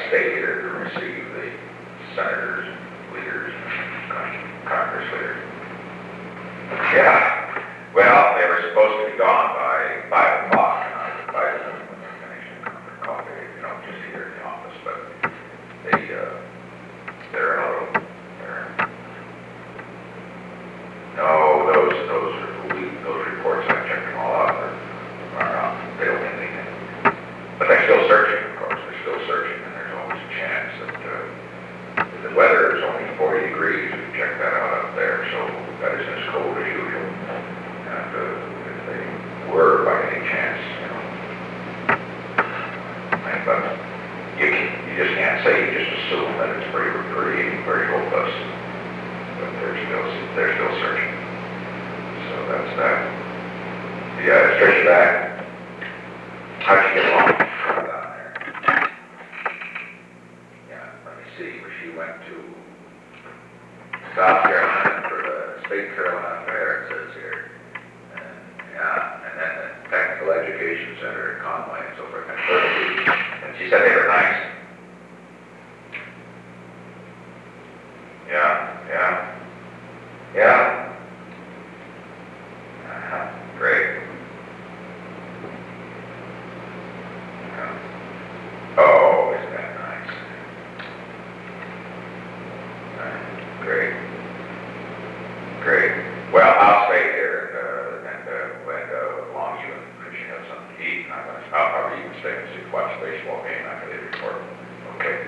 stay here to receive the senators, leaders, Congress leaders. Yeah. Well, they were supposed to be gone by 5 o'clock, and I invited them when they're finishing their coffee, just here in the office, but they're in a little, no, those reports, I checked them all out, they don't mean anything. But they're still searching, of course, they're still searching, and there's always a chance that if the weather is only 40 degrees, we can check that out up there, so that isn't as cold as usual. And if they were by any chance, but you just can't say, you just assume that it's very hopeless. But they're still searching. So that's that. Yeah, is Tricia back? How'd you get along down there? Yeah, let me see. She went to South Carolina for the State Carolina Fair, it says here. And then the Technical Education Center at Conway and so forth. And she said they were nice. Yeah. Great. Oh, isn't that nice? Great. Well, I'll stay here, and as long as you and Tricia have something to eat, I'll probably even stay and watch the baseball game after they report. Okay.